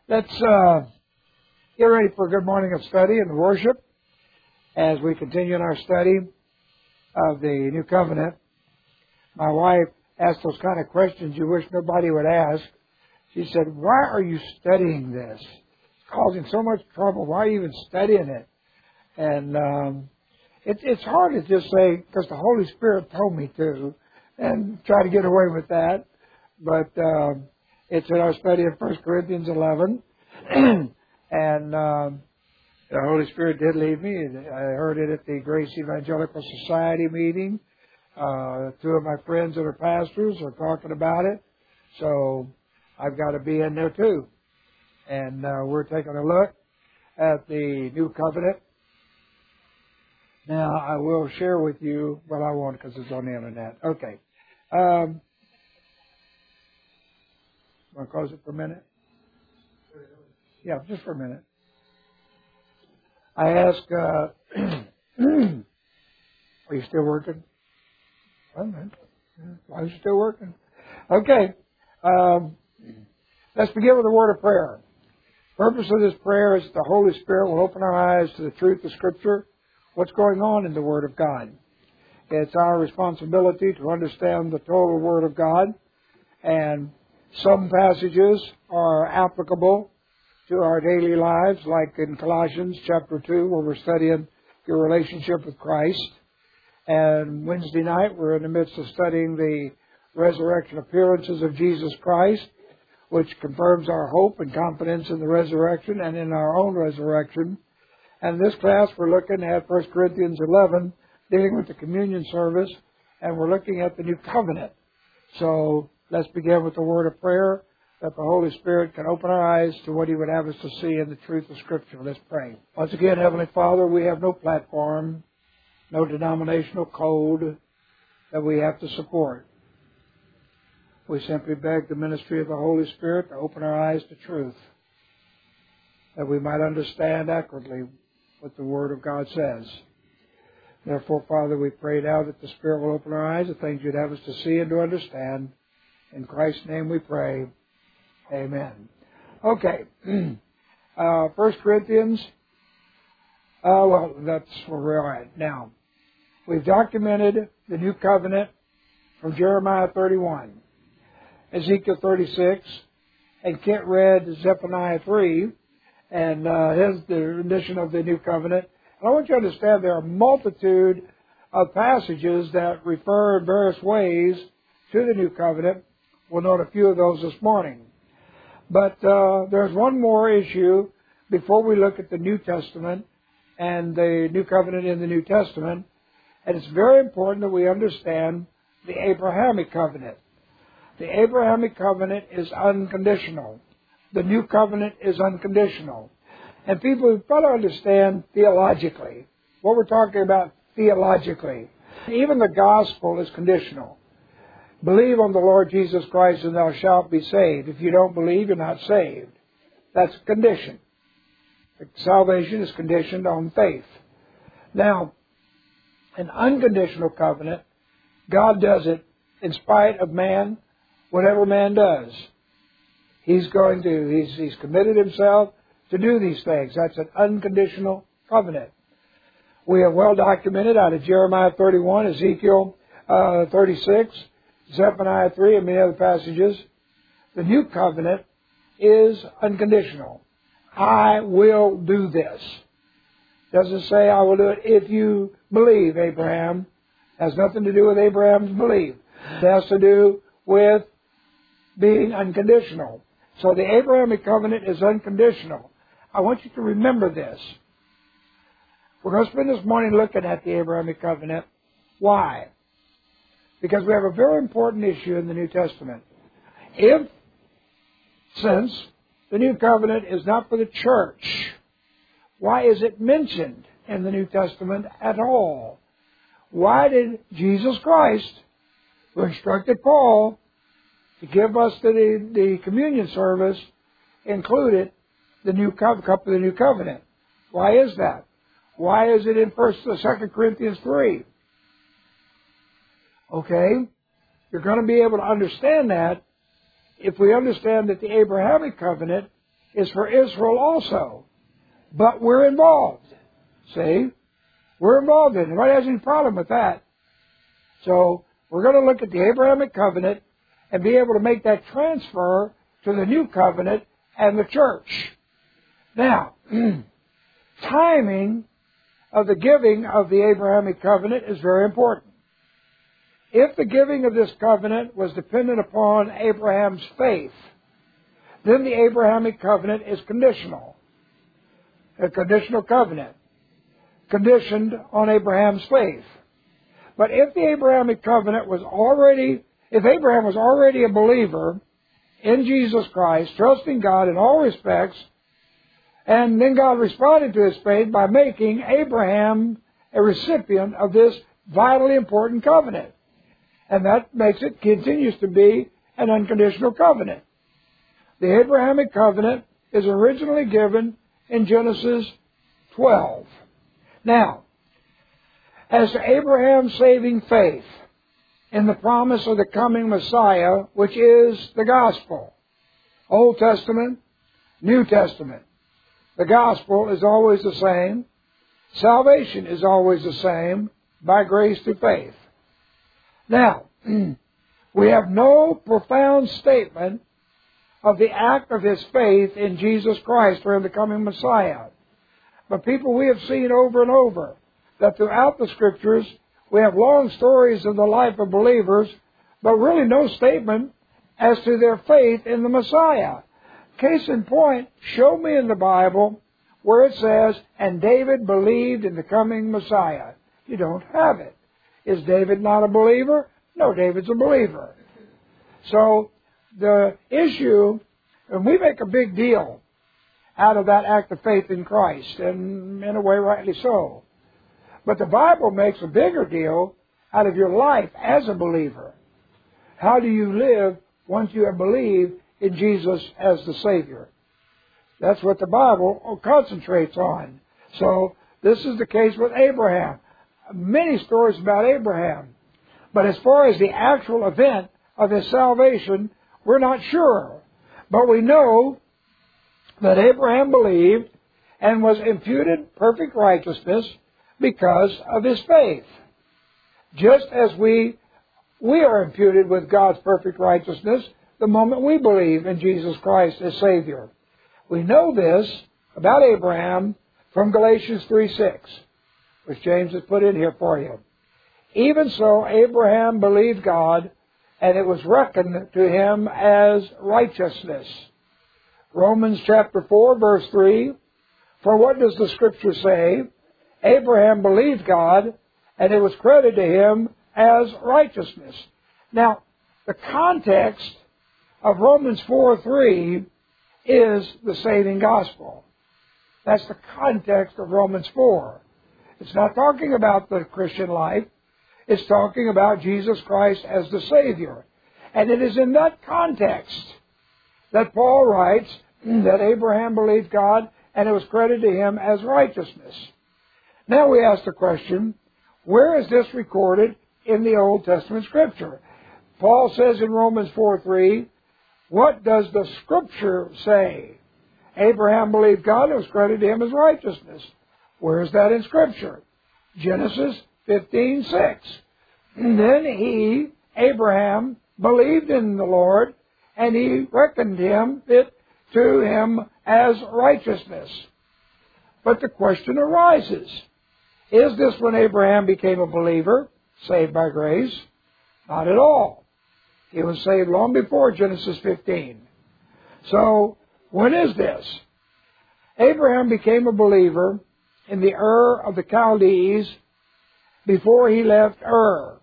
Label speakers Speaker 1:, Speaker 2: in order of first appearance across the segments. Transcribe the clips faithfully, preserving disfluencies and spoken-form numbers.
Speaker 1: Let's uh, get ready for a good morning of study and worship as we continue in our study of the New Covenant. My wife asked those kind of questions you wish nobody would ask. She said, "Why are you studying this? It's causing so much trouble. Why are you even studying it?" And um, it, it's hard to just say, because the Holy Spirit told me to, and try to get away with that. But um, it's in our study of First Corinthians eleven. and um, the Holy Spirit did lead me. I heard it at the Grace Evangelical Society meeting. Uh, two of my friends that are pastors are talking about it. So I've got to be in there too. And uh, we're taking a look at the New Covenant. Now, I will share with you, well, I won't because it's on the internet. Okay. Um, want to close it for a minute? Yeah, just for a minute. I asked, uh, are you still working? Well, man, why are you still working? Okay. Um, let's begin with a word of prayer. The purpose of this prayer is that the Holy Spirit will open our eyes to the truth of Scripture, what's going on in the Word of God. It's our responsibility to understand the total Word of God, and some passages are applicable to our daily lives, like in Colossians chapter two, where we're studying your relationship with Christ. And Wednesday night, we're in the midst of studying the resurrection appearances of Jesus Christ, which confirms our hope and confidence in the resurrection and in our own resurrection. And this class, we're looking at First Corinthians eleven, dealing with the communion service, and we're looking at the New Covenant. So let's begin with the word of prayer, that the Holy Spirit can open our eyes to what He would have us to see in the truth of Scripture. Let's pray. Once again, Heavenly Father, we have no platform, no denominational code that we have to support. We simply beg the ministry of the Holy Spirit to open our eyes to truth, that we might understand accurately what the Word of God says. Therefore, Father, we pray now that the Spirit will open our eyes to things You'd have us to see and to understand. In Christ's name we pray. Amen. Okay. uh, First Corinthians. Uh, well, that's where we're at now. We've documented the New Covenant from Jeremiah thirty-one, Ezekiel thirty-six, and Kent read Zephaniah three, and uh, his the rendition of the New Covenant. And I want you to understand there are a multitude of passages that refer in various ways to the New Covenant. We'll note a few of those this morning. But uh, there's one more issue before we look at the New Testament and the New Covenant in the New Testament. And it's very important that we understand the Abrahamic Covenant. The Abrahamic Covenant is unconditional. The New Covenant is unconditional. And people have got to understand theologically what we're talking about theologically. Even the gospel is conditional. Believe on the Lord Jesus Christ and thou shalt be saved. If you don't believe, you're not saved. That's a condition. Salvation is conditioned on faith. Now, an unconditional covenant, God does it in spite of man, whatever man does. He's going to, he's, he's committed himself to do these things. That's an unconditional covenant. We have well documented out of Jeremiah thirty-one, Ezekiel uh, thirty-six, Zephaniah three, and many other passages. The New Covenant is unconditional. I will do this. Doesn't say I will do it if you believe, Abraham. Has nothing to do with Abraham's belief. It has to do with being unconditional. So the Abrahamic covenant is unconditional. I want you to remember this. We're going to spend this morning looking at the Abrahamic covenant. Why? Because we have a very important issue in the New Testament. If, since the New Covenant is not for the church, why is it mentioned in the New Testament at all? Why did Jesus Christ, who instructed Paul to give us the, the communion service, included the new cup, cup of the New Covenant? Why is that? Why is it in First or Second Corinthians three? Okay, you're going to be able to understand that if we understand that the Abrahamic covenant is for Israel also. But we're involved. See? We're involved in it. Nobody has any problem with that. So we're going to look at the Abrahamic covenant and be able to make that transfer to the new covenant and the church. Now, timing of the giving of the Abrahamic covenant is very important. If the giving of this covenant was dependent upon Abraham's faith, then the Abrahamic covenant is conditional. A conditional covenant, conditioned on Abraham's faith. But if the Abrahamic covenant was already, if Abraham was already a believer in Jesus Christ, trusting God in all respects, and then God responded to his faith by making Abraham a recipient of this vitally important covenant. And that makes it, continues to be, an unconditional covenant. The Abrahamic covenant is originally given in Genesis twelve. Now, as to Abraham's saving faith in the promise of the coming Messiah, which is the gospel, Old Testament, New Testament, the gospel is always the same. Salvation is always the same, by grace through faith. Now, we have no profound statement of the act of his faith in Jesus Christ or in the coming Messiah. But people, we have seen over and over that throughout the Scriptures we have long stories of the life of believers, but really no statement as to their faith in the Messiah. Case in point, show me in the Bible where it says, and David believed in the coming Messiah. You don't have it. Is David not a believer? No, David's a believer. So the issue, and we make a big deal out of that act of faith in Christ, and in a way rightly so. But the Bible makes a bigger deal out of your life as a believer. How do you live once you have believed in Jesus as the Savior? That's what the Bible concentrates on. So this is the case with Abraham. Many stories about Abraham. But as far as the actual event of his salvation, we're not sure. But we know that Abraham believed and was imputed perfect righteousness because of his faith. Just as we, we are imputed with God's perfect righteousness the moment we believe in Jesus Christ as Savior. We know this about Abraham from Galatians three six, which James has put in here for you. Even so, Abraham believed God, and it was reckoned to him as righteousness. Romans chapter four, verse three, for what does the Scripture say? Abraham believed God, and it was credited to him as righteousness. Now, the context of Romans four three is the saving gospel. That's the context of Romans four. It's not talking about the Christian life. It's talking about Jesus Christ as the Savior. And it is in that context that Paul writes that Abraham believed God and it was credited to him as righteousness. Now we ask the question, where is this recorded in the Old Testament Scripture? Paul says in Romans four three, what does the Scripture say? Abraham believed God and it was credited to him as righteousness. Where is that in Scripture? Genesis fifteen six. And then he, Abraham, believed in the Lord, and he reckoned him it to him as righteousness. But the question arises, is this when Abraham became a believer, saved by grace? Not at all. He was saved long before Genesis fifteen. So, when is this? Abraham became a believer in the Ur of the Chaldees before he left Ur.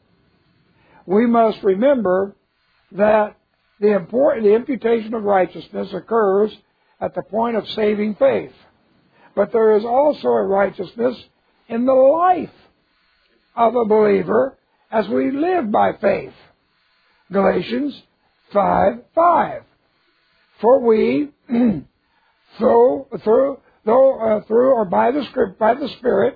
Speaker 1: We must remember that the, important, the imputation of righteousness occurs at the point of saving faith. But there is also a righteousness in the life of a believer as we live by faith. Galatians five five. For we, through, through, though, uh, through or by the script, by the Spirit,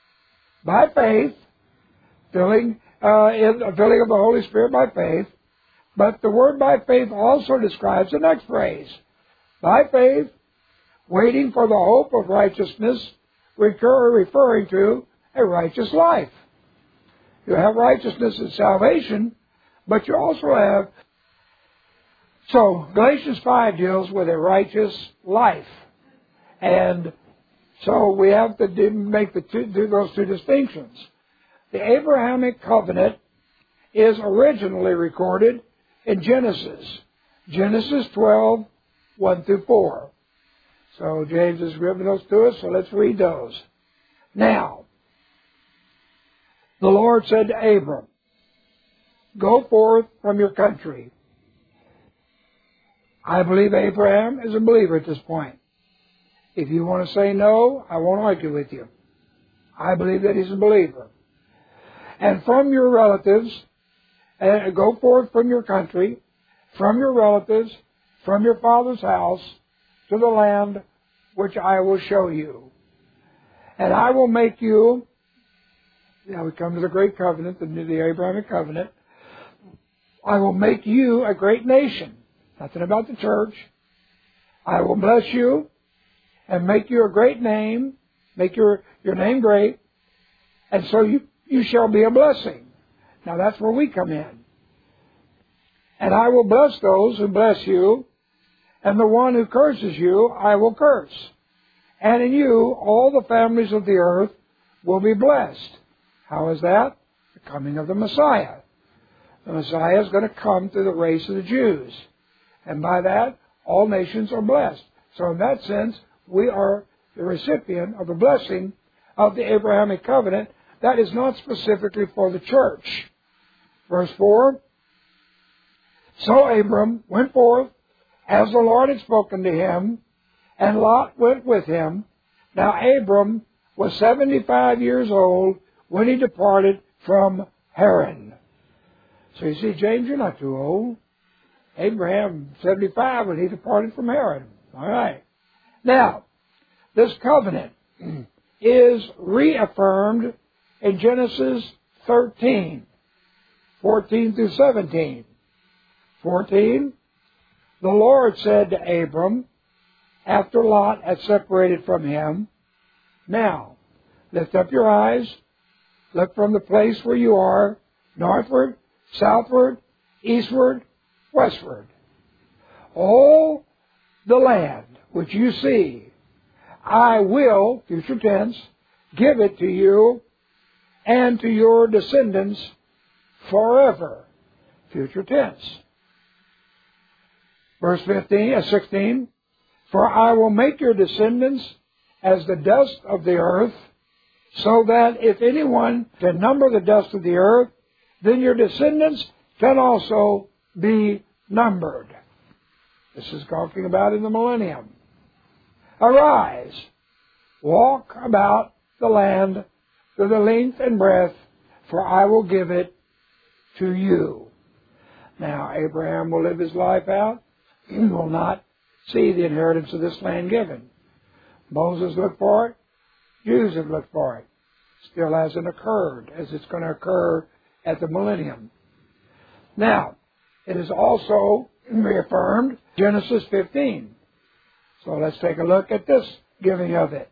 Speaker 1: by faith, filling, uh, in the filling of the Holy Spirit by faith. But the word by faith also describes the next phrase. By faith, waiting for the hope of righteousness, recur, referring to a righteous life. You have righteousness and salvation, but you also have... So, Galatians five deals with a righteous life. And so we have to do, make the two, do those two distinctions. The Abrahamic covenant is originally recorded in Genesis. Genesis twelve, one through four. So James has given those to us, so let's read those. Now, the Lord said to Abram, go forth from your country. I believe Abraham is a believer at this point. If you want to say no, I won't argue with you. I believe that he's a believer. And from your relatives, and go forth from your country, from your relatives, from your father's house, to the land which I will show you. And I will make you, now we come to the great covenant, the, the Abrahamic covenant, I will make you a great nation. Nothing about the church. I will bless you and make you a great name, make your, your name great, and so you, you shall be a blessing. Now that's where we come in. And I will bless those who bless you, and the one who curses you I will curse. And in you all the families of the earth will be blessed. How is that? The coming of the Messiah. The Messiah is going to come through the race of the Jews. And by that, all nations are blessed. So in that sense, we are the recipient of the blessing of the Abrahamic covenant. That is not specifically for the church. Verse four, so Abram went forth as the Lord had spoken to him, and Lot went with him. Now Abram was seventy-five years old when he departed from Haran. So you see, James, you're not too old. Abraham, seventy-five when he departed from Haran. All right. Now, this covenant is reaffirmed in Genesis thirteen, fourteen through seventeen. fourteen, the Lord said to Abram, after Lot had separated from him, now, lift up your eyes, look from the place where you are, northward, southward, eastward, westward. All the land which you see, I will, future tense, give it to you and to your descendants forever. Future tense. Verse fifteen, uh, sixteen, for I will make your descendants as the dust of the earth, so that if anyone can number the dust of the earth, then your descendants can also be numbered. This is talking about in the millennium. Arise, walk about the land to the length and breadth, for I will give it to you. Now, Abraham will live his life out. He will not see the inheritance of this land given. Moses looked for it. Jews have looked for it. Still hasn't occurred, as it's going to occur at the millennium. Now, it is also reaffirmed Genesis fifteen. So let's take a look at this giving of it.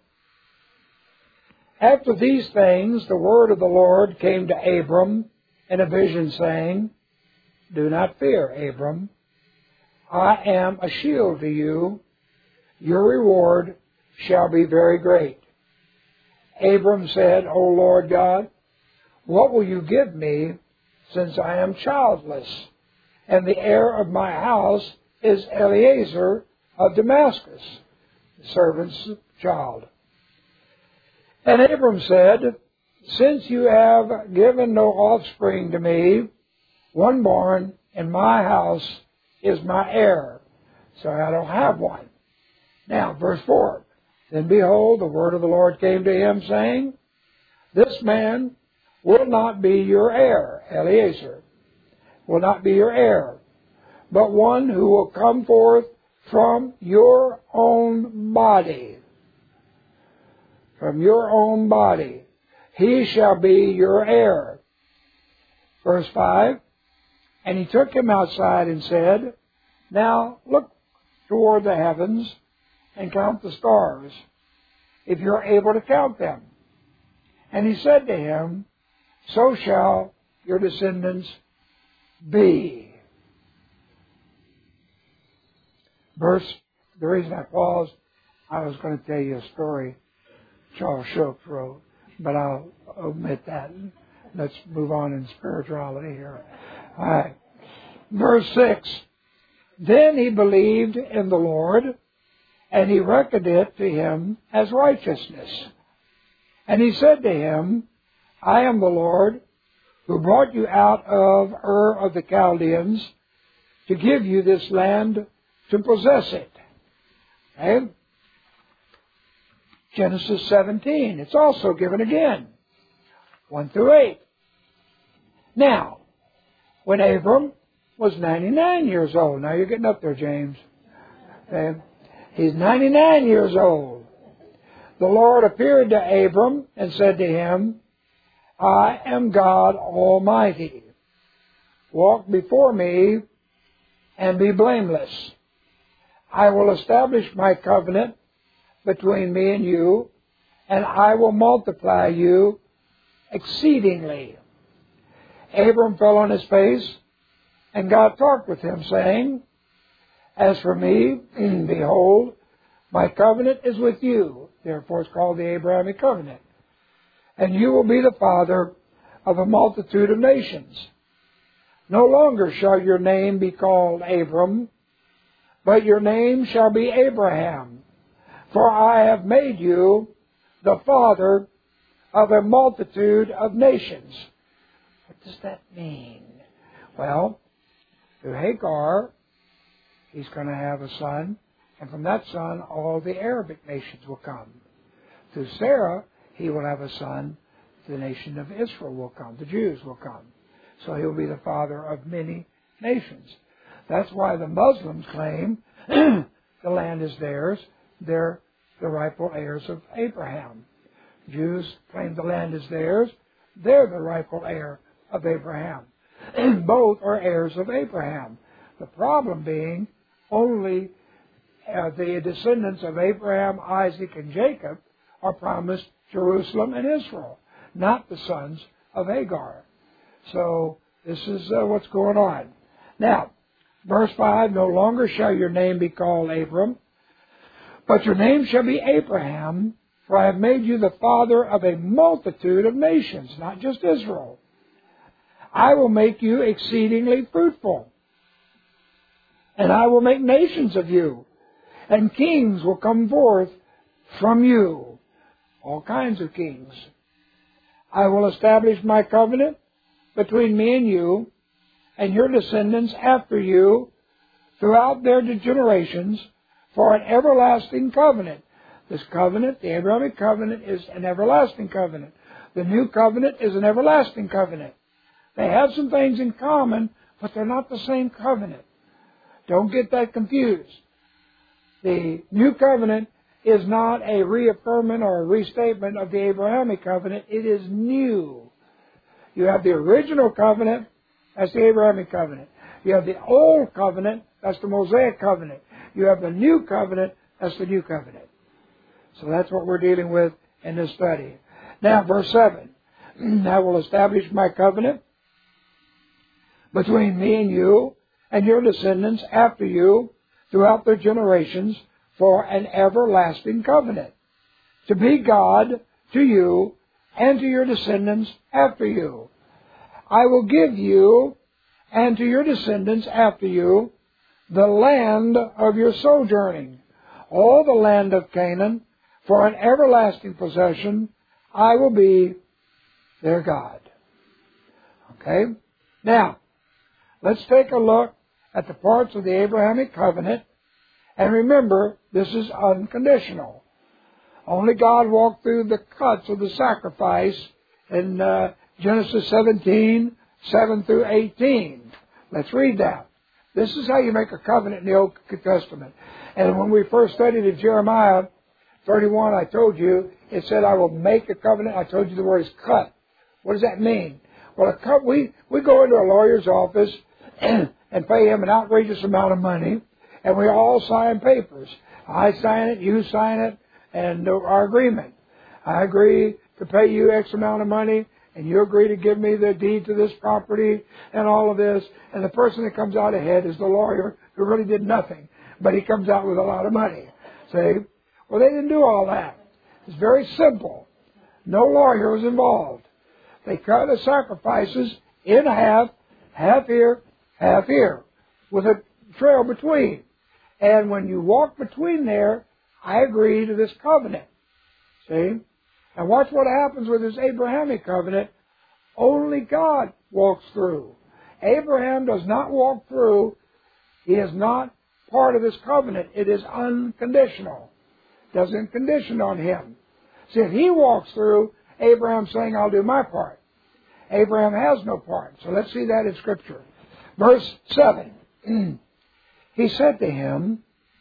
Speaker 1: After these things, the word of the Lord came to Abram in a vision, saying, do not fear, Abram. I am a shield to you. Your reward shall be very great. Abram said, O Lord God, what will you give me, since I am childless, and the heir of my house is Eliezer of Damascus, the servant's child? And Abram said, since you have given no offspring to me, one born in my house is my heir. So I don't have one. Now, verse four. Then behold, the word of the Lord came to him, saying, this man will not be your heir, Eliezer, will not be your heir, but one who will come forth from your own body. From your own body. He shall be your heir. Verse five. And he took him outside and said, now look toward the heavens and count the stars, if you are able to count them. And he said to him, so shall your descendants be. Verse, the reason I paused, I was going to tell you a story Charles Schultz wrote, but I'll omit that. Let's move on in spirituality here. All right. Verse six. Then he believed in the Lord, and he reckoned it to him as righteousness. And he said to him, I am the Lord who brought you out of Ur of the Chaldeans to give you this land to possess it. Okay? Genesis seventeen. It's also given again. one through eight. Now, when Abram was ninety-nine years old. Now you're getting up there, James. Okay? He's ninety-nine years old. The Lord appeared to Abram and said to him, I am God Almighty. Walk before me and be blameless. I will establish my covenant between me and you, and I will multiply you exceedingly. Abram fell on his face, and God talked with him, saying, As for me, behold, my covenant is with you. Therefore it's called the Abrahamic covenant. And you will be the father of a multitude of nations. No longer shall your name be called Abram, but your name shall be Abraham. For I have made you the father of a multitude of nations. What does that mean? Well, through Hagar, he's going to have a son, and from that son, all the Arabic nations will come. Through Sarah, he will have a son, the nation of Israel will come, the Jews will come. So he'll be the father of many nations. That's why the Muslims claim the land is theirs. They're the rightful heirs of Abraham. Jews claim the land is theirs. They're the rightful heir of Abraham. Both are heirs of Abraham. The problem being only uh, the descendants of Abraham, Isaac, and Jacob are promised Jerusalem and Israel, not the sons of Hagar. So this is uh, what's going on. Now, verse five, no longer shall your name be called Abram, but your name shall be Abraham, for I have made you the father of a multitude of nations, not just Israel. I will make you exceedingly fruitful, and I will make nations of you, and kings will come forth from you, all kinds of kings. I will establish my covenant between me and you, and your descendants after you, throughout their generations, for an everlasting covenant. This covenant, the Abrahamic covenant, is an everlasting covenant. The new covenant is an everlasting covenant. They have some things in common, but they're not the same covenant. Don't get that confused. The new covenant is not a reaffirmation or a restatement of the Abrahamic covenant. It is new. You have the original covenant, that's the Abrahamic covenant. You have the old covenant, that's the Mosaic covenant. You have the new covenant, that's the new covenant. So that's what we're dealing with in this study. Now, verse seven. I will establish my covenant between me and you and your descendants after you throughout their generations for an everlasting covenant, to be God to you and to your descendants after you. I will give you and to your descendants after you the land of your sojourning, all the land of Canaan, for an everlasting possession. I will be their God. Okay? Now, let's take a look at the parts of the Abrahamic covenant. And remember, this is unconditional. Only God walked through the cuts of the sacrifice in uh, Genesis seventeen, seven through eighteen. Let's read that. This is how you make a covenant in the Old Testament. And when we first studied in Jeremiah thirty-one, I told you, it said, I will make a covenant. I told you the word is cut. What does that mean? Well, a cut, we, we go into a lawyer's office and, and pay him an outrageous amount of money, and we all sign papers. I sign it, you sign it, and our agreement. I agree to pay you X amount of money, and you agree to give me the deed to this property and all of this. And the person that comes out ahead is the lawyer who really did nothing, but he comes out with a lot of money. See? Well, they didn't do all that. It's very simple. No lawyer was involved. They cut the sacrifices in half, half here, half here, with a trail between. And when you walk between there, I agree to this covenant. See? And watch what happens with this Abrahamic covenant. Only God walks through. Abraham does not walk through. He is not part of this covenant. It is unconditional. Doesn't condition on him. See, if he walks through, Abraham's saying, I'll do my part. Abraham has no part. So let's see that in Scripture. Verse seven. He said to him,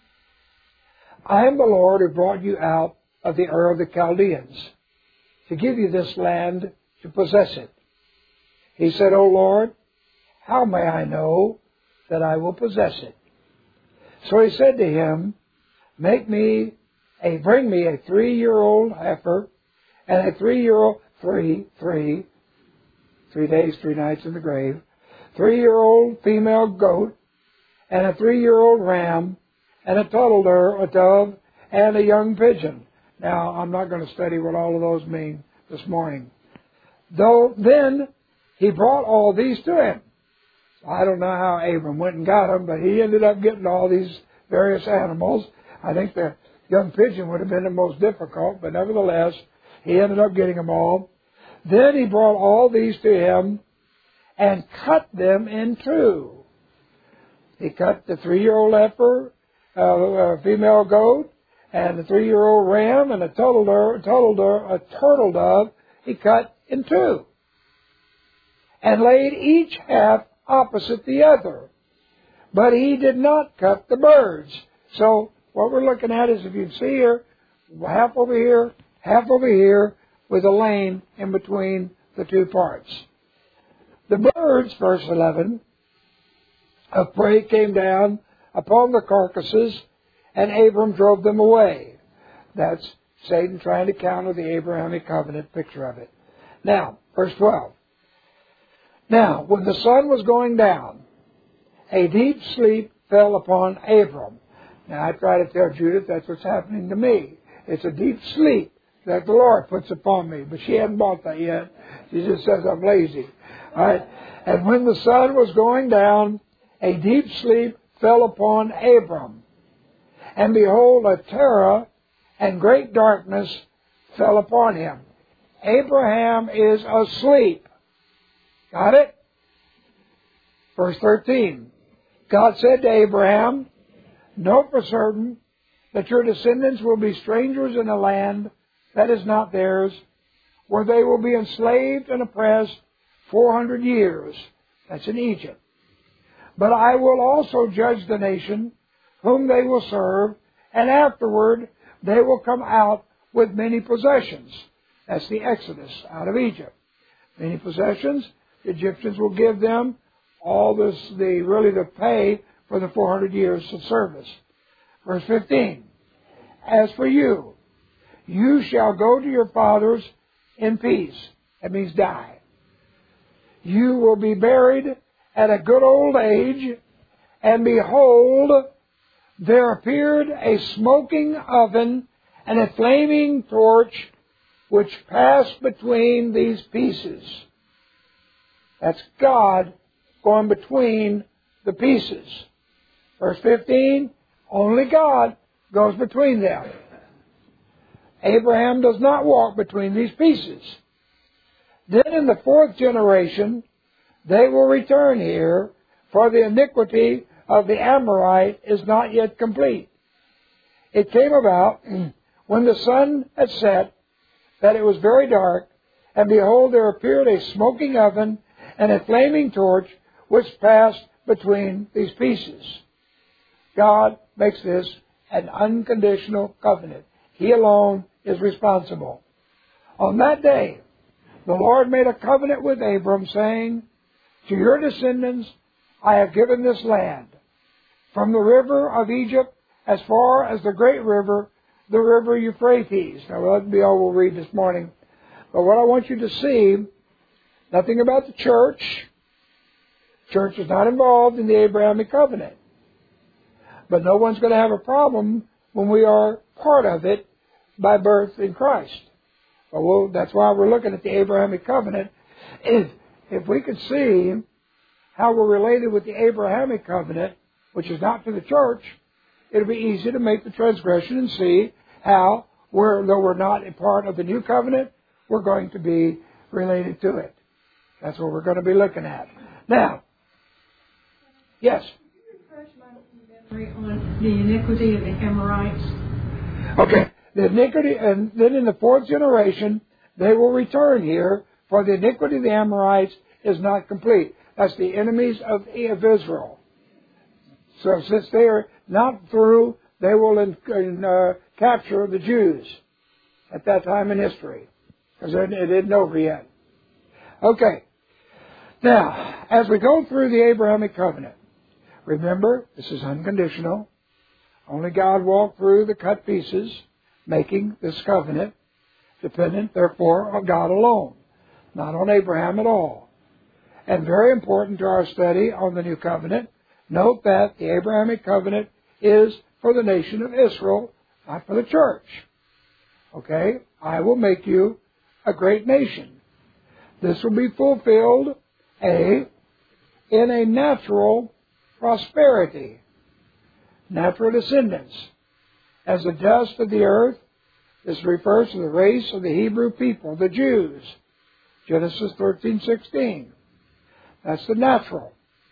Speaker 1: I am the Lord who brought you out of the Ur of the Chaldeans to give you this land to possess it. He said, O Lord, how may I know that I will possess it? So he said to him, Make me a, bring me a three-year-old heifer and a three-year-old, three, three, three days, three nights in the grave, three-year-old female goat and a three-year-old ram and a turtle dove, a dove, and a young pigeon. Now, I'm not going to study what all of those mean this morning. Though then he brought all these to him. I don't know how Abram went and got them, but he ended up getting all these various animals. I think the young pigeon would have been the most difficult, but nevertheless, he ended up getting them all. Then he brought all these to him and cut them in two. He cut the three-year-old heifer, uh, a female goat, and the three-year-old ram, and a turtle dove, turtle dove, a turtle dove, he cut in two. And laid each half opposite the other. But he did not cut the birds. So what we're looking at is, if you see here, half over here, half over here, with a lane in between the two parts. The birds, verse eleven, of prey came down upon the carcasses, and Abram drove them away. That's Satan trying to counter the Abrahamic covenant picture of it. Now, verse twelve. Now, when the sun was going down, a deep sleep fell upon Abram. Now, I try to tell Judith that's what's happening to me. It's a deep sleep that the Lord puts upon me. But she hadn't bought that yet. She just says I'm lazy. All right. And when the sun was going down, a deep sleep fell upon Abram. And behold, a terror and great darkness fell upon him. Abraham is asleep. Got it? Verse thirteen. God said to Abraham, Know for certain that your descendants will be strangers in a land that is not theirs, where they will be enslaved and oppressed four hundred years. That's in Egypt. But I will also judge the nation whom they will serve, and afterward they will come out with many possessions. That's the Exodus out of Egypt. Many possessions. The Egyptians will give them all this, the really the pay for the four hundred years of service. Verse fifteen. As for you, you shall go to your fathers in peace. That means die. You will be buried at a good old age, and behold, there appeared a smoking oven and a flaming torch which passed between these pieces. That's God going between the pieces. Verse fifteen, only God goes between them. Abraham does not walk between these pieces. Then in the fourth generation, they will return here, for the iniquity of the Amorite is not yet complete. It came about when the sun had set that it was very dark, and behold, there appeared a smoking oven and a flaming torch which passed between these pieces. God makes this an unconditional covenant. He alone is responsible. On that day, the Lord made a covenant with Abram, saying, To your descendants I have given this land, from the river of Egypt as far as the great river, the river Euphrates. Now, that'll be all we'll read this morning. But what I want you to see, nothing about the church. Church is not involved in the Abrahamic covenant. But no one's going to have a problem when we are part of it by birth in Christ. Well, we'll that's why we're looking at the Abrahamic covenant. If, if we could see how we're related with the Abrahamic covenant, which is not to the church, it'll be easy to make the transgression and see how, we're, though we're not a part of the new covenant, we're going to be related to it. That's what we're going to be looking at. Now, yes?
Speaker 2: Refresh my memory on the iniquity of the Amorites.
Speaker 1: Okay. The iniquity, and then in the fourth generation, they will return here, for the iniquity of the Amorites is not complete. That's the enemies of, of Israel. So since they are not through, they will in, in, uh, capture the Jews at that time in history, because it isn't over yet. Okay. Now, as we go through the Abrahamic covenant, remember, this is unconditional. Only God walked through the cut pieces, making this covenant, dependent, therefore, on God alone, not on Abraham at all. And very important to our study on the new covenant, note that the Abrahamic covenant is for the nation of Israel, not for the church. Okay? I will make you a great nation. This will be fulfilled, A, in a natural prosperity, natural descendants. As the dust of the earth, this refers to the race of the Hebrew people, the Jews. Genesis thirteen sixteen. That's the natural.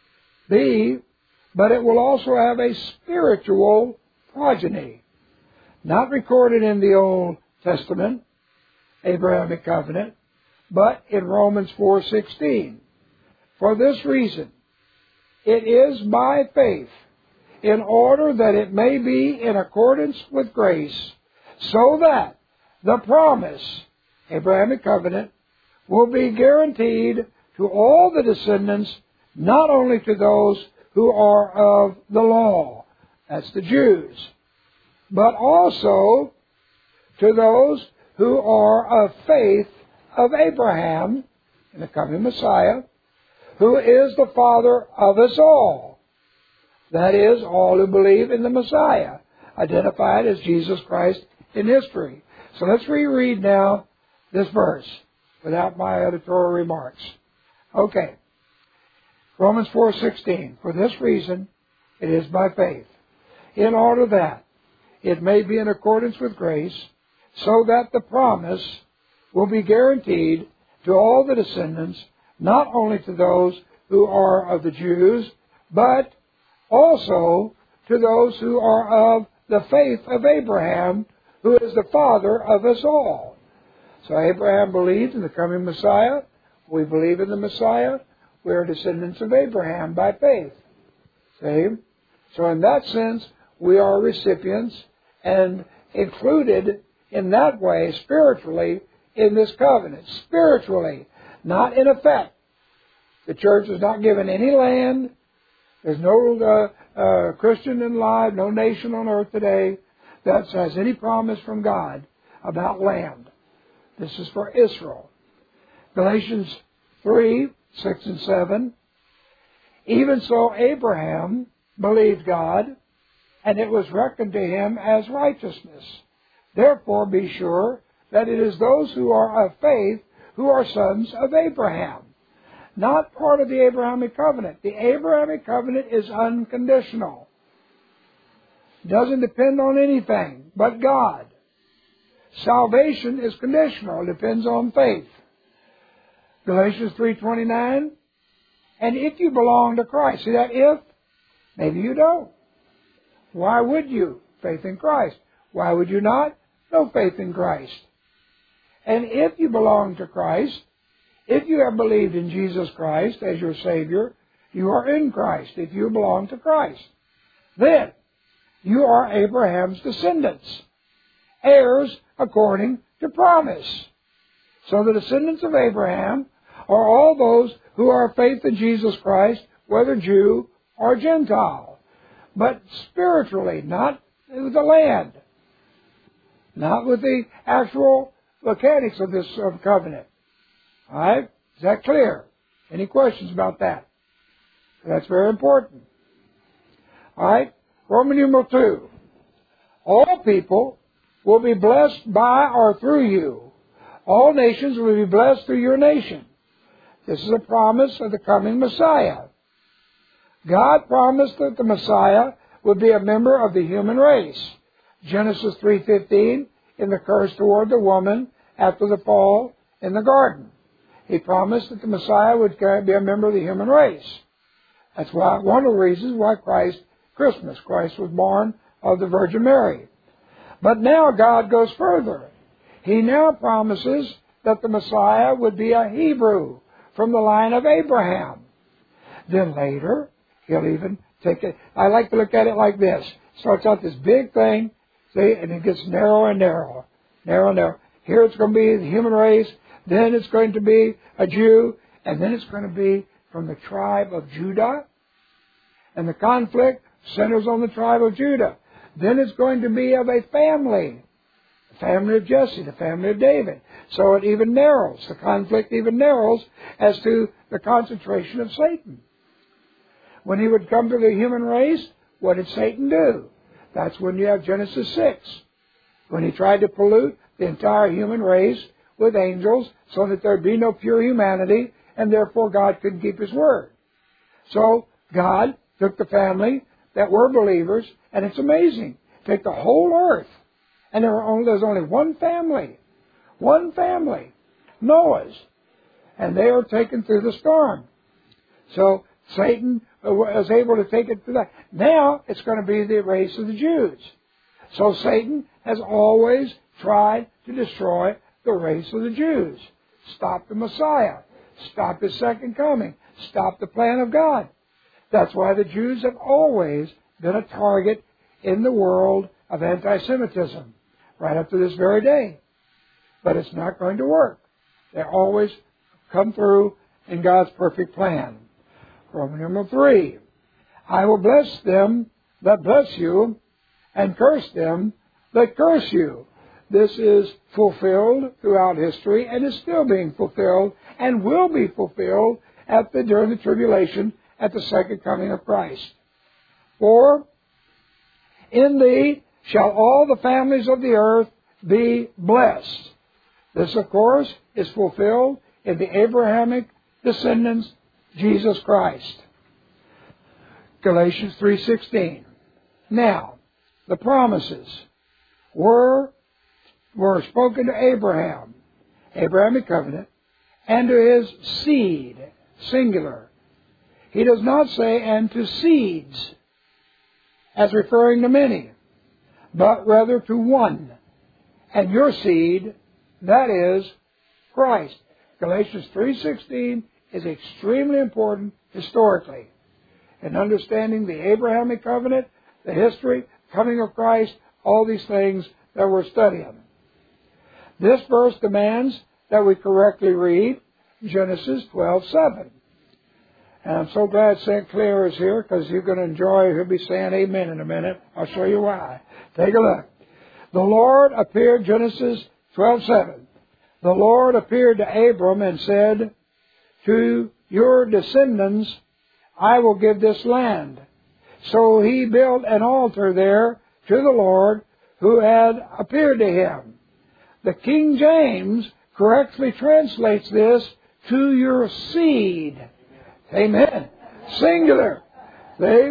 Speaker 1: B, but it will also have a spiritual progeny. Not recorded in the Old Testament, Abrahamic covenant, but in Romans four sixteen. For this reason, it is by faith, in order that it may be in accordance with grace, so that the promise, Abrahamic covenant, will be guaranteed to all the descendants, not only to those who are of the law, that's the Jews, but also to those who are of faith of Abraham, in the coming Messiah, who is the Father of us all. That is, all who believe in the Messiah, identified as Jesus Christ in history. So let's reread now this verse without my editorial remarks. Okay. Romans four sixteen. For this reason, it is by faith, in order that it may be in accordance with grace, so that the promise will be guaranteed to all the descendants, not only to those who are of the Jews, but also to those who are of the faith of Abraham, who is the father of us all. So Abraham believed in the coming Messiah. We believe in the Messiah. We are descendants of Abraham by faith. See? So in that sense, we are recipients and included in that way, spiritually, in this covenant. Spiritually, not in effect. The church is not given any land. There's no uh, uh, Christian in life, no nation on earth today that has any promise from God about land. This is for Israel. Galatians three, six and seven. Even so Abraham believed God, and it was reckoned to him as righteousness. Therefore be sure that it is those who are of faith who are sons of Abraham. Not part of the Abrahamic covenant. The Abrahamic covenant is unconditional. Doesn't depend on anything but God. Salvation is conditional. It depends on faith. Galatians three twenty-nine. And if you belong to Christ. See that if? Maybe you don't. Why would you? Faith in Christ. Why would you not? No faith in Christ. And if you belong to Christ, if you have believed in Jesus Christ as your Savior, you are in Christ. If you belong to Christ, then you are Abraham's descendants, heirs according to promise. So the descendants of Abraham are all those who are of faith in Jesus Christ, whether Jew or Gentile. But spiritually, not with the land, not with the actual mechanics of this of covenant. All right? Is that clear? Any questions about that? That's very important. All right? Roman numeral two. All people will be blessed by or through you. All nations will be blessed through your nation. This is a promise of the coming Messiah. God promised that the Messiah would be a member of the human race. Genesis three fifteen, in the curse toward the woman after the fall in the garden. He promised that the Messiah would be a member of the human race. That's why one of the reasons why Christ, Christmas, Christ was born of the Virgin Mary. But now God goes further. He now promises that the Messiah would be a Hebrew from the line of Abraham. Then later, he'll even take it. I like to look at it like this. Starts out this big thing, see, and it gets narrower and narrower, narrow and narrow. Here it's going to be the human race, then it's going to be a Jew, and then it's going to be from the tribe of Judah. And the conflict centers on the tribe of Judah. Then it's going to be of a family, the family of Jesse, the family of David. So it even narrows. The conflict even narrows as to the concentration of Satan. When he would come to the human race, what did Satan do? That's when you have Genesis six. When he tried to pollute the entire human race with angels so that there would be no pure humanity, and therefore God couldn't keep His word. So God took the family that were believers, and it's amazing. Take the whole earth, and there were only, there's only one family. One family. Noah's. And they are taken through the storm. So Satan was able to take it to that. Now it's going to be the race of the Jews. So Satan has always tried to destroy the race of the Jews. Stop the Messiah. Stop His second coming. Stop the plan of God. That's why the Jews have always been a target in the world of anti-Semitism, right up to this very day. But it's not going to work. They always come through in God's perfect plan. Roman number three. I will bless them that bless you, and curse them that curse you. This is fulfilled throughout history, and is still being fulfilled, and will be fulfilled at the, during the tribulation at the second coming of Christ. For in thee shall all the families of the earth be blessed. This, of course, is fulfilled in the Abrahamic descendants, Jesus Christ. Galatians three sixteen. Now, the promises were, were spoken to Abraham, Abrahamic covenant, and to his seed, singular. He does not say, and to seeds, as referring to many, but rather to one. And your seed, that is Christ. Galatians three sixteen is extremely important historically in understanding the Abrahamic covenant, the history, coming of Christ, all these things that we're studying. This verse demands that we correctly read Genesis twelve seven. And I'm so glad Saint Clair is here, because you're going to enjoy, he'll be saying amen in a minute. I'll show you why. Take a look. The Lord appeared, Genesis twelve seven. The Lord appeared to Abram and said, to your descendants I will give this land. So he built an altar there to the Lord who had appeared to him. The King James correctly translates this, to your seed. Amen. Singular. See?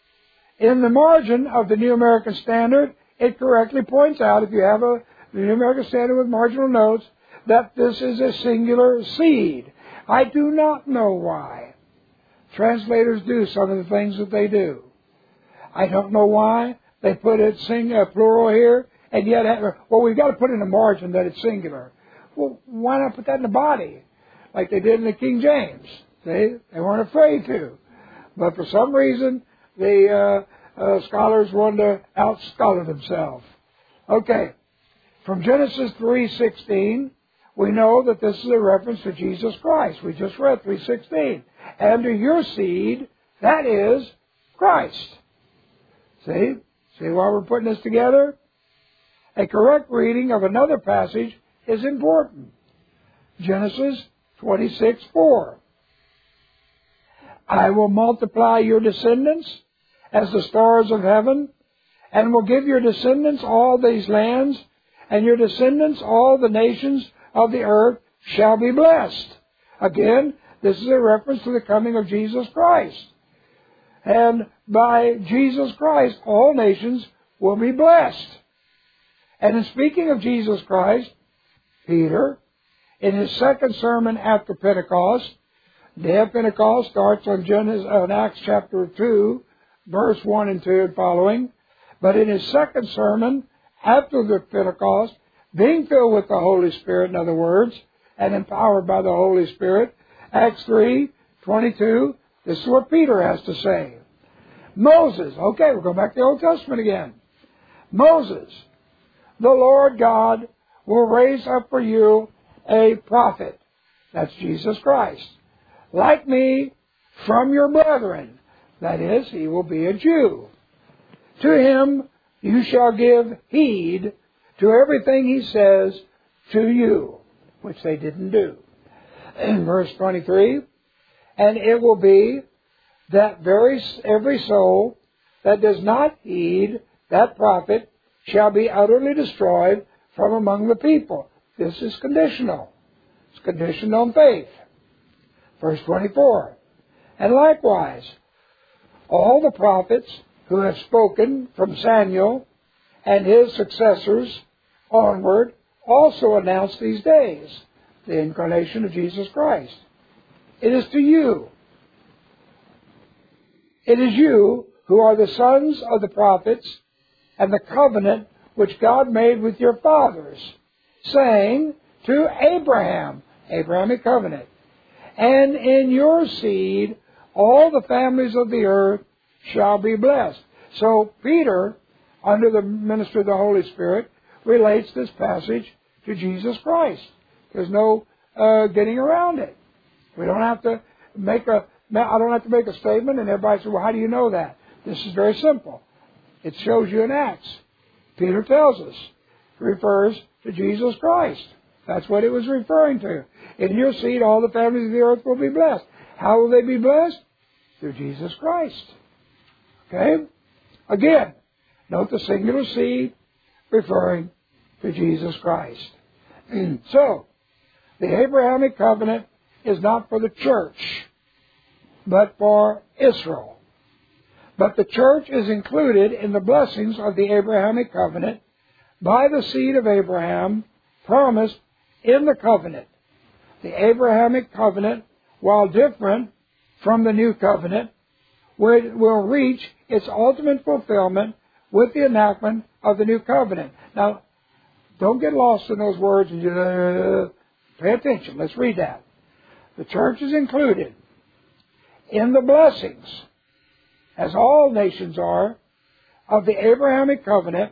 Speaker 1: In the margin of the New American Standard, it correctly points out, if you have a the New American Standard with marginal notes, that this is a singular seed. I do not know why translators do some of the things that they do. I don't know why they put it sing uh, plural here, and yet, well, we've got to put in the margin that it's singular. Well, why not put that in the body, like they did in the King James? They they weren't afraid to, but for some reason the uh, uh, scholars wanted to out-scholar themselves. Okay, from Genesis three sixteen, we know that this is a reference to Jesus Christ. We just read three sixteen. And to your seed, that is Christ. See? See why we're putting this together? A correct reading of another passage is important. Genesis twenty-six four. I will multiply your descendants as the stars of heaven, and will give your descendants all these lands, and your descendants all the nations of the earth shall be blessed. Again, this is a reference to the coming of Jesus Christ. And by Jesus Christ, all nations will be blessed. And in speaking of Jesus Christ, Peter, in his second sermon after Pentecost, the day of Pentecost starts on Genesis, on Acts chapter two, verse one and two and following. But in his second sermon after the Pentecost, being filled with the Holy Spirit, in other words, and empowered by the Holy Spirit, Acts three twenty-two, this is what Peter has to say. Moses, okay, we'll go back to the Old Testament again. Moses, the Lord God will raise up for you a prophet. That's Jesus Christ. Like me from your brethren. That is, he will be a Jew. To him you shall give heed to everything he says to you, which they didn't do. In verse twenty-three, and it will be that very every soul that does not heed that prophet shall be utterly destroyed from among the people. This is conditional. It's conditioned on faith. Verse twenty-four, and likewise, all the prophets who have spoken from Samuel and his successors onward also announce these days, the incarnation of Jesus Christ. It is to you. It is you who are the sons of the prophets and the covenant which God made with your fathers, saying to Abraham, Abrahamic covenant, and in your seed all the families of the earth shall be blessed. So Peter, under the ministry of the Holy Spirit, relates this passage to Jesus Christ. There's no uh, getting around it. We don't have to make a, I don't have to make a statement and everybody says, well, how do you know that? This is very simple. It shows you in Acts. Peter tells us. It refers to Jesus Christ. That's what it was referring to. In your seed, all the families of the earth will be blessed. How will they be blessed? Through Jesus Christ. Okay? Again, note the singular seed referring to Jesus Christ. So, the Abrahamic covenant is not for the church, but for Israel. But the church is included in the blessings of the Abrahamic covenant by the seed of Abraham promised in the covenant. The Abrahamic covenant, while different from the new covenant, will reach its ultimate fulfillment with the enactment of the new covenant. Now, don't get lost in those words and just, uh, pay attention. Let's read that. The church is included in the blessings, as all nations are, of the Abrahamic covenant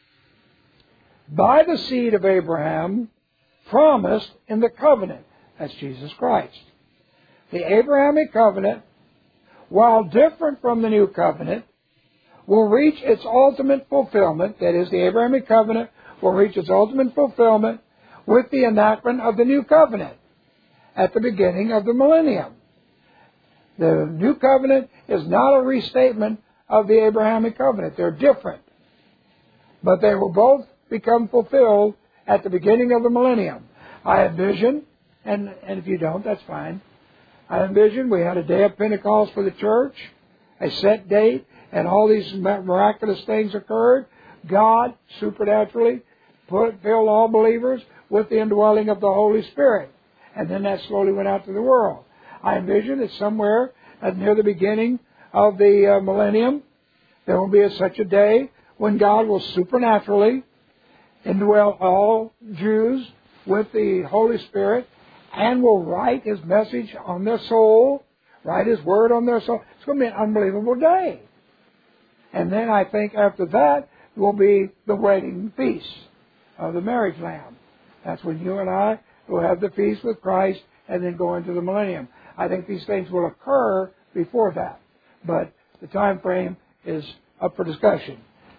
Speaker 1: by the seed of Abraham promised in the covenant. That's Jesus Christ. The Abrahamic covenant, while different from the new covenant, will reach its ultimate fulfillment. That is, the Abrahamic covenant will reach its ultimate fulfillment with the enactment of the new covenant at the beginning of the millennium. The new covenant is not a restatement of the Abrahamic covenant. They're different. But they will both become fulfilled at the beginning of the millennium. I envision, and, and if you don't, that's fine. I envision we had a day of Pentecost for the church, a set date, and all these miraculous things occurred. God supernaturally put, filled all believers with the indwelling of the Holy Spirit. And then that slowly went out to the world. I envision that somewhere at near the beginning of the uh, millennium, there will be a, such a day when God will supernaturally indwell all Jews with the Holy Spirit and will write His message on their soul, write His word on their soul. It's going to be an unbelievable day. And then I think after that will be the wedding feast of the marriage lamb. That's when you and I will have the feast with Christ and then go into the millennium. I think these things will occur before that. But the time frame is up for discussion.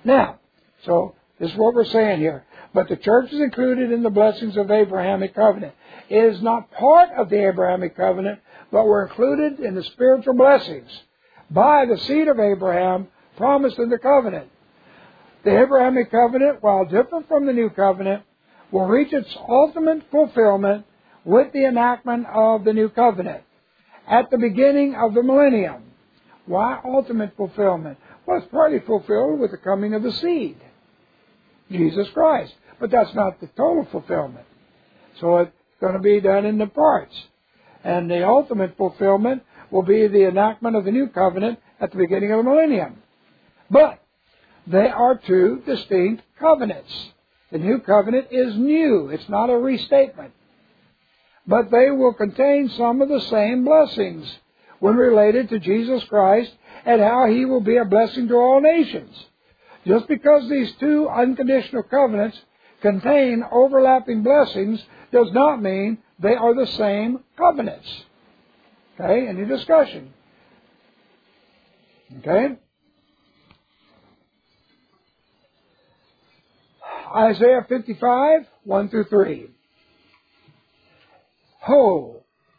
Speaker 1: Now, so this is what we're saying here. But the church is included in the blessings of the Abrahamic covenant. It is not part of the Abrahamic covenant, but we're included in the spiritual blessings by the seed of Abraham promised in the covenant. The Abrahamic covenant, while different from the new covenant, will reach its ultimate fulfillment with the enactment of the new covenant at the beginning of the millennium. Why ultimate fulfillment? Well, it's partly fulfilled with the coming of the seed, Jesus Christ. But that's not the total fulfillment. So it's going to be done in the parts. And the ultimate fulfillment will be the enactment of the new covenant at the beginning of the millennium. But they are two distinct covenants. The new covenant is new. It's not a restatement. But they will contain some of the same blessings when related to Jesus Christ and how He will be a blessing to all nations. Just because these two unconditional covenants contain overlapping blessings does not mean they are the same covenants. Okay, any discussion? Okay? Isaiah fifty-five, one through three. Ho.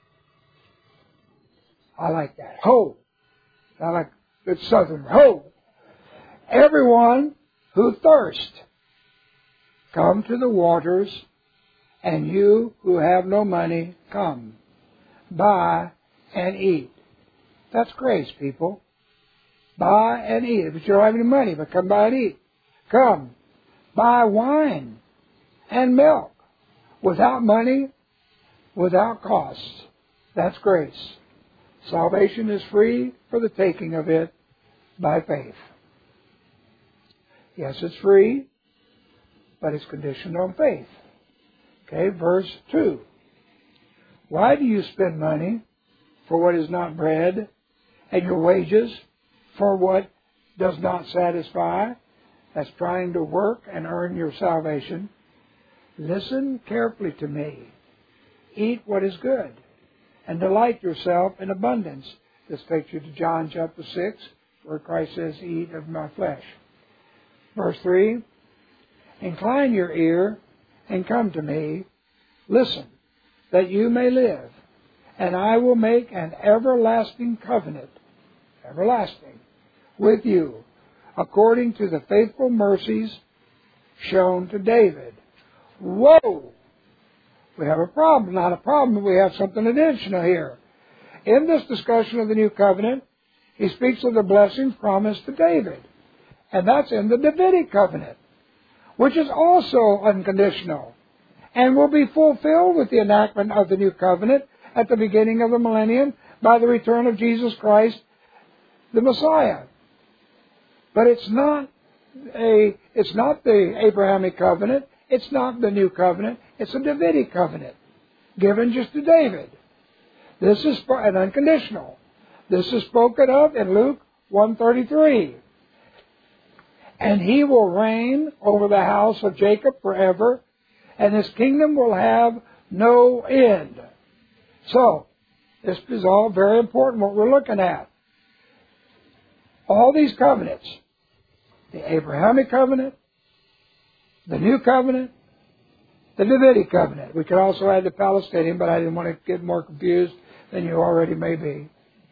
Speaker 1: I like that. Ho. I like good southern. Ho. Everyone who thirsts, come to the waters, and you who have no money, come. Buy and eat. That's grace, people. Buy and eat. But you don't have any money, but come buy and eat. Come. Buy wine and milk without money, without cost. That's grace. Salvation is free for the taking of it by faith. Yes, it's free, but it's conditioned on faith. Okay, verse two. Why do you spend money for what is not bread, and your wages for what does not satisfy? That's trying to work and earn your salvation. Listen carefully to me. Eat what is good, and delight yourself in abundance. This takes you to John chapter six, where Christ says, eat of my flesh. Verse three, incline your ear and come to me. Listen, that you may live, and I will make an everlasting covenant, everlasting, with you, according to the faithful mercies shown to David. Whoa! We have a problem. Not a problem, but we have something additional here. In this discussion of the new covenant, he speaks of the blessings promised to David. And that's in the Davidic covenant, which is also unconditional and will be fulfilled with the enactment of the new covenant at the beginning of the millennium by the return of Jesus Christ, the Messiah. But it's not a, it's not the Abrahamic covenant. It's not the new covenant. It's a Davidic covenant given just to David. This is an unconditional. This is spoken of in Luke one thirty-three. And he will reign over the house of Jacob forever, and his kingdom will have no end. So, this is all very important what we're looking at. All these covenants, the Abrahamic covenant, the New Covenant, the Davidic covenant. We could also add the Palestinian, but I didn't want to get more confused than you already may be.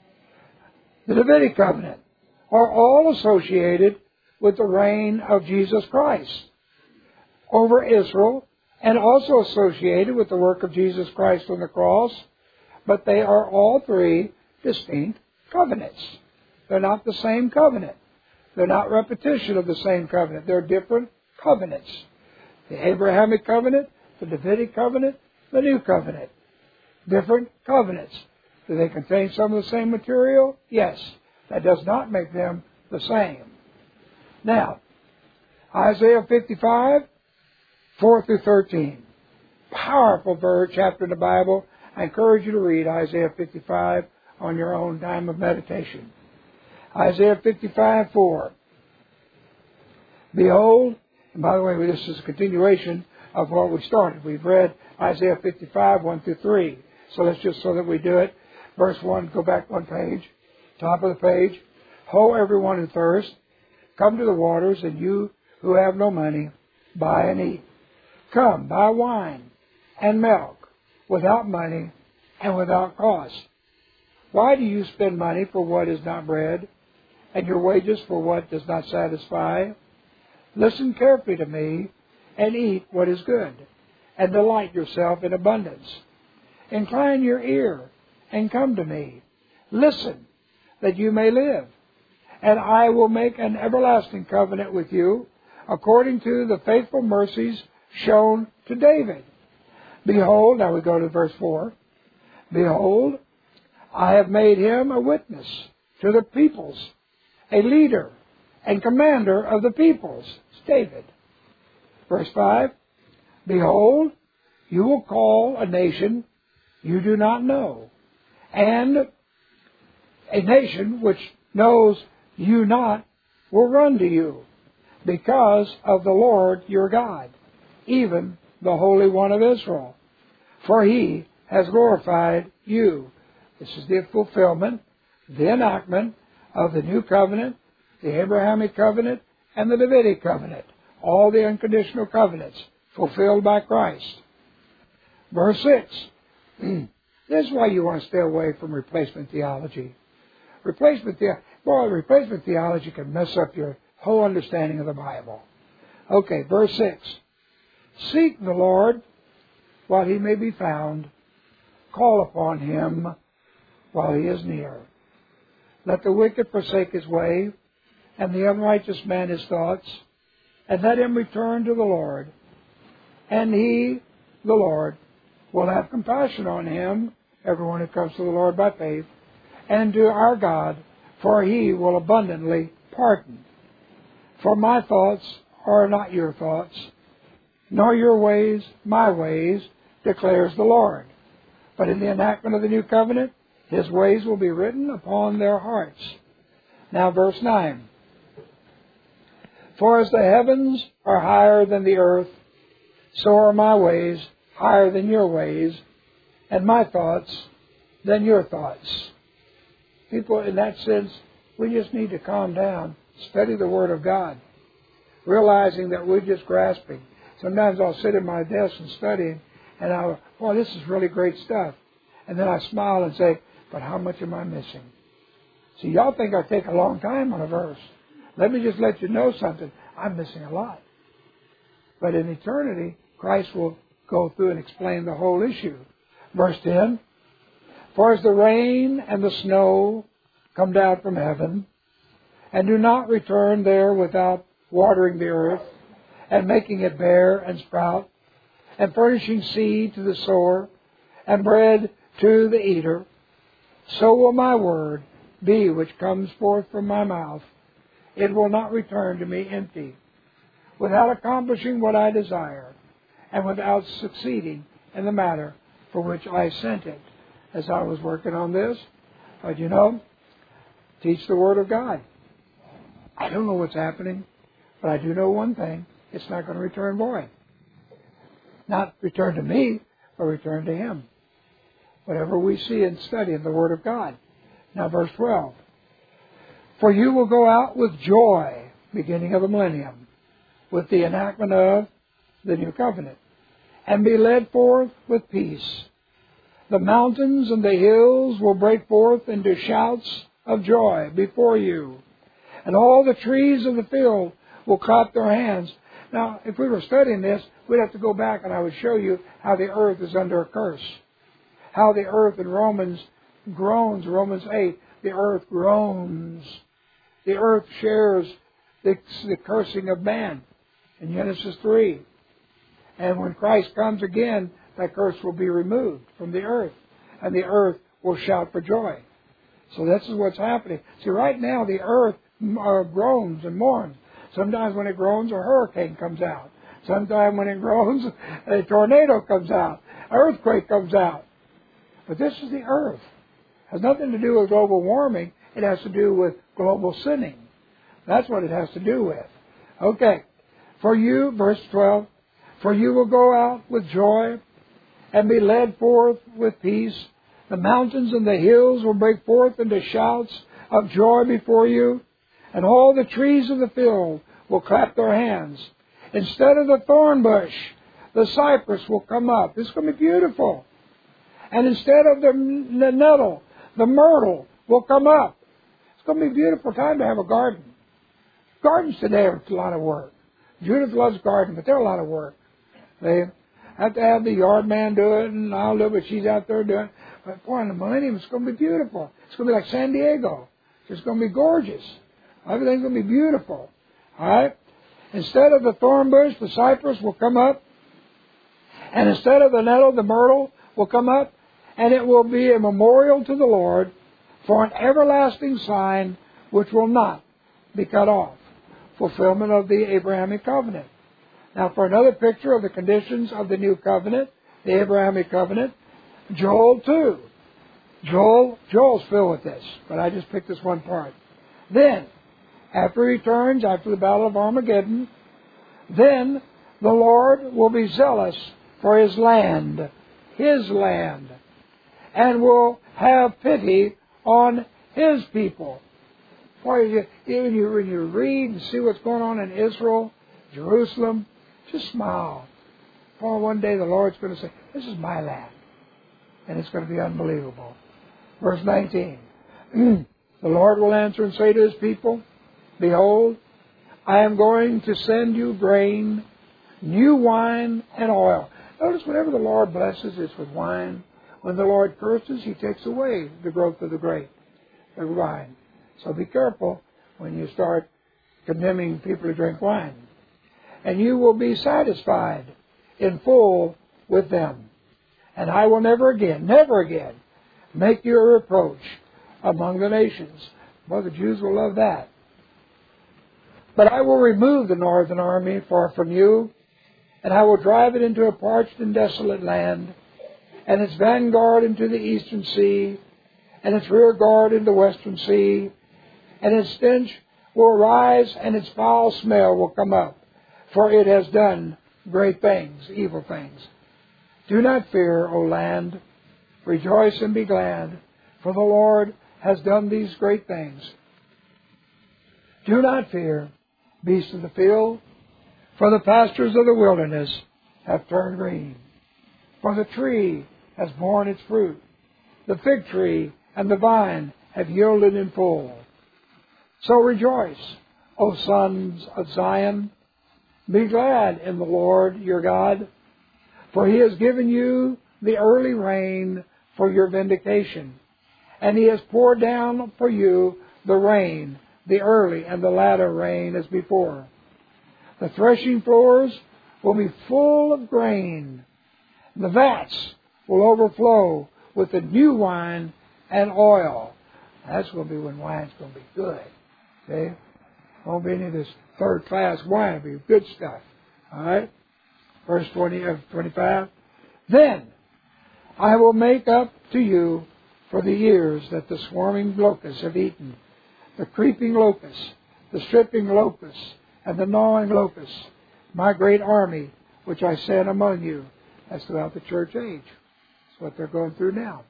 Speaker 1: The Davidic covenant are all associated with the reign of Jesus Christ over Israel, and also associated with the work of Jesus Christ on the cross, but they are all three distinct covenants. They're not the same covenant. They're not repetition of the same covenant. They're different covenants. The Abrahamic covenant, the Davidic covenant, the New Covenant. Different covenants. Do they contain some of the same material? Yes. That does not make them the same. Now, Isaiah fifty-five, four through thirteen. Powerful verse, chapter in the Bible. I encourage you to read Isaiah fifty-five on your own time of meditation. Isaiah fifty-five, four. Behold, and by the way, this is a continuation of what we started. We've read Isaiah fifty-five, one through three. So let's just, so that we do it. Verse one, go back one page. Top of the page. Ho, everyone who thirsts, Come to the waters, and you who have no money, buy and eat. Come, buy wine and milk without money and without cost. Why do you spend money for what is not bread, and your wages for what does not satisfy? Listen carefully to me, and eat what is good, and delight yourself in abundance. Incline your ear, and come to me. Listen, that you may live. And I will make an everlasting covenant with you, according to the faithful mercies shown to David. Behold, now we go to verse four. Behold, I have made him a witness to the peoples, a leader and commander of the peoples. It's David. Verse five. Behold, you will call a nation you do not know, and a nation which knows you not will run to you, because of the Lord your God, even the Holy One of Israel. For he has glorified you. This is the fulfillment, the enactment of the new covenant, the Abrahamic covenant, and the Davidic covenant. All the unconditional covenants fulfilled by Christ. Verse six. This is why you want to stay away from replacement theology. Replacement theology, boy, replacement theology can mess up your whole understanding of the Bible. Okay, verse six. Seek the Lord while he may be found. Call upon him while he is near. Let the wicked forsake his way, and the unrighteous man his thoughts, and let him return to the Lord. And he, the Lord, will have compassion on him, everyone who comes to the Lord by faith, and to our God, for he will abundantly pardon. For my thoughts are not your thoughts, nor your ways my ways, declares the Lord. But in the enactment of the new covenant, his ways will be written upon their hearts. Now verse nine. For as the heavens are higher than the earth, so are my ways higher than your ways, and my thoughts than your thoughts. People, in that sense, we just need to calm down, study the Word of God, realizing that we're just grasping. Sometimes I'll sit at my desk and study, and I'll, well, this is really great stuff. And then I smile and say, but how much am I missing? See, y'all think I take a long time on a verse. Let me just let you know something. I'm missing a lot. But in eternity, Christ will go through and explain the whole issue. Verse ten. For as the rain and the snow come down from heaven, and do not return there without watering the earth, and making it bear and sprout, and furnishing seed to the sower, and bread to the eater, so will my word be which comes forth from my mouth. It will not return to me empty, without accomplishing what I desire, and without succeeding in the matter for which I sent it. As I was working on this, but you know, teach the Word of God. I don't know what's happening, but I do know one thing. It's not going to return void. Not return to me, but return to Him. Whatever we see and study in the Word of God. Now verse twelve. For you will go out with joy, beginning of the millennium, with the enactment of the new covenant, and be led forth with peace. The mountains and the hills will break forth into shouts of joy before you, and all the trees of the field will clap their hands. Now, if we were studying this, we'd have to go back and I would show you how the earth is under a curse. How the earth in Romans groans, Romans eight, the earth groans. The earth shares the, the cursing of man in Genesis three. And when Christ comes again, that curse will be removed from the earth, and the earth will shout for joy. So this is what's happening. See, right now the earth uh, groans and mourns. Sometimes when it groans, a hurricane comes out. Sometimes when it groans, a tornado comes out. An earthquake comes out. But this is the earth. It has nothing to do with global warming. It has to do with global sinning. That's what it has to do with. Okay. For you, verse twelve, for you will go out with joy and be led forth with peace. The mountains and the hills will break forth into shouts of joy before you. and all the trees of the field will clap their hands. Instead of the thorn bush, the cypress will come up. It's going to be beautiful. And instead of the, the nettle, the myrtle will come up. It's going to be a beautiful time to have a garden. Gardens today are a lot of work. Judith loves gardening, but they're a lot of work. They have to have the yard man do it, and I'll do it, but she's out there doing it. But boy, in the millennium, it's going to be beautiful. It's going to be like San Diego. It's going to be gorgeous. Everything's going to be beautiful. All right? Instead of the thorn bush, the cypress will come up. And instead of the nettle, the myrtle will come up. And it will be a memorial to the Lord for an everlasting sign which will not be cut off. Fulfillment of the Abrahamic covenant. Now, for another picture of the conditions of the new covenant, the Abrahamic covenant, Joel two. Joel, Joel's filled with this, but I just picked this one part. Then, after he returns, after the battle of Armageddon, then the Lord will be zealous for His land, His land, and will have pity on His people. Boy, you, when, you, when you read and see what's going on in Israel, Jerusalem, just smile. For one day the Lord's going to say, this is my land. And it's going to be unbelievable. Verse nineteen. The Lord will answer and say to His people, behold, I am going to send you grain, new wine, and oil. Notice whenever the Lord blesses, it's with wine. When the Lord curses, He takes away the growth of the grape, the wine. So be careful when you start condemning people to drink wine. And you will be satisfied in full with them. And I will never again, never again, make you a reproach among the nations. Well, the Jews will love that. But I will remove the northern army far from you, and I will drive it into a parched and desolate land, and its vanguard into the eastern sea, and its rear guard into the western sea, and its stench will rise, and its foul smell will come up, for it has done great things, evil things. Do not fear, O land. Rejoice and be glad, for the Lord has done these great things. Do not fear, beasts of the field, for the pastures of the wilderness have turned green. For the tree has borne its fruit. The fig tree and the vine have yielded in full. So rejoice, O sons of Zion. Be glad in the Lord your God, for He has given you the early rain for your vindication, and He has poured down for you the rain, the early and the latter rain as before. The threshing floors will be full of grain. The vats will overflow with the new wine and oil. That's going to be when wine's going to be good. See? Won't be any of this third-class wine. It'll be good stuff. All right? Verse twenty of twenty-five. Then I will make up to you for the years that the swarming locusts have eaten, the creeping locusts, the stripping locusts, and the gnawing locusts, my great army, which I sent among you. That's throughout the church age. That's what they're going through now.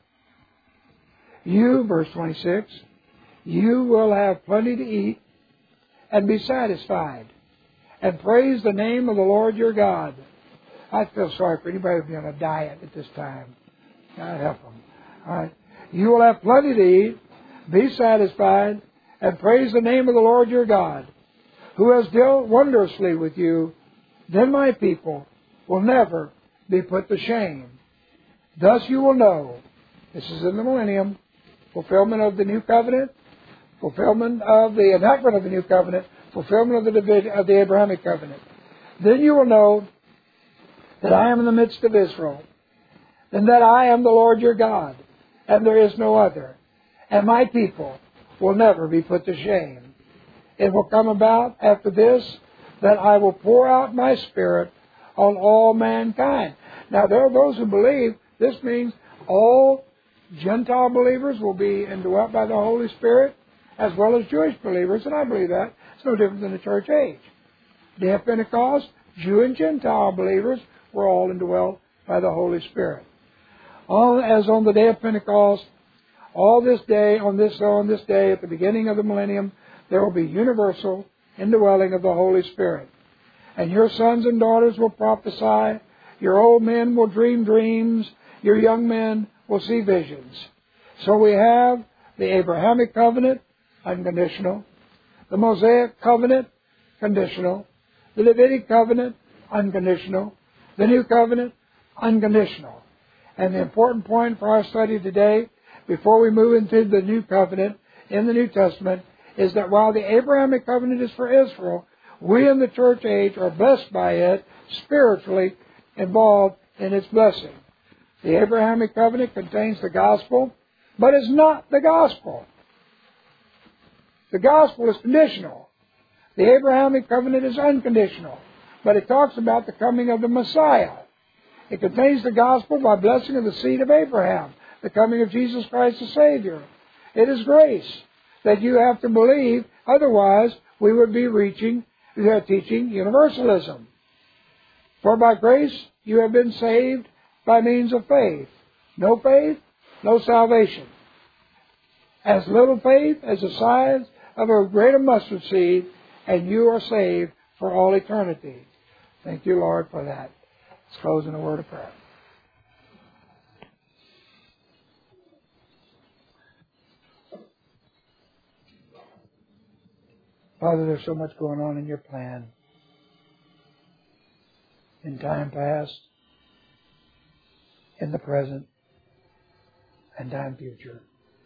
Speaker 1: You, verse twenty-six, you will have plenty to eat and be satisfied, and praise the name of the Lord your God. I feel sorry for anybody who's on a diet at this time. God help them. All right. You will have plenty to eat, be satisfied, and praise the name of the Lord your God, who has dealt wondrously with you. Then my people will never be put to shame. Thus you will know, this is in the millennium, fulfillment of the new covenant, fulfillment of the enactment of the new covenant, fulfillment of the, of the Abrahamic covenant. Then you will know that I am in the midst of Israel, and that I am the Lord your God, and there is no other. And my people will never be put to shame. It will come about after this that I will pour out my Spirit on all mankind. Now, there are those who believe this means all Gentile believers will be indwelt by the Holy Spirit, as well as Jewish believers, and I believe that. It's no different than the church age. Day of Pentecost, Jew and Gentile believers were all indwelt by the Holy Spirit. All, as on the day of Pentecost, all this day, on this on this day, at the beginning of the millennium, there will be universal indwelling of the Holy Spirit. And your sons and daughters will prophesy, your old men will dream dreams, your young men will see visions. So we have the Abrahamic covenant, unconditional. The Mosaic covenant, conditional. The Davidic covenant, unconditional. The New covenant, unconditional. And the important point for our study today, before we move into the New covenant in the New Testament, is that while the Abrahamic covenant is for Israel, we in the church age are blessed by it, spiritually involved in its blessing. The Abrahamic covenant contains the gospel, but is not the gospel. The gospel is conditional. The Abrahamic covenant is unconditional, but it talks about the coming of the Messiah. It contains the gospel by blessing of the seed of Abraham, the coming of Jesus Christ the Savior. It is grace that you have to believe, otherwise we would be reaching, we are teaching universalism. For by grace you have been saved by means of faith. No faith, no salvation. As little faith as the size of a grain of mustard seed, and you are saved for all eternity. Thank you, Lord, for that. Let's close in a word of prayer. Father, there's so much going on in your plan. In time past, in the present, and time future.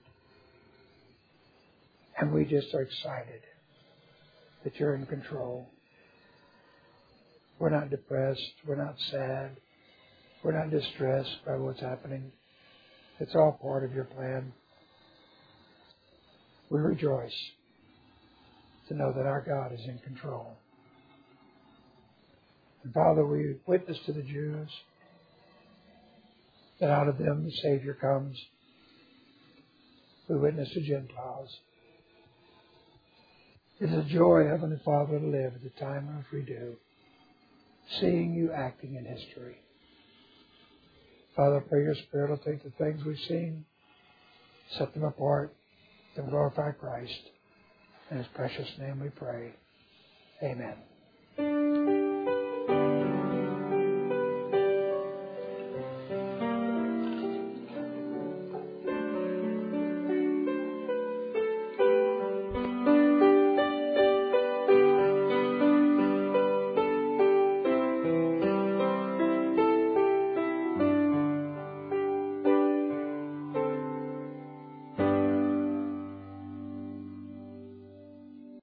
Speaker 1: And we just are excited that you're in control. We're not depressed. We're not sad. We're not distressed by what's happening. It's all part of your plan. We rejoice to know that our God is in control. And Father, we witness to the Jews that out of them the Savior comes. We witness to Gentiles. It is a joy, Heavenly Father, to live at the time of we do, seeing you acting in history. Father, I pray your Spirit will take the things we've seen, set them apart, and glorify Christ. In His precious name we pray. Amen.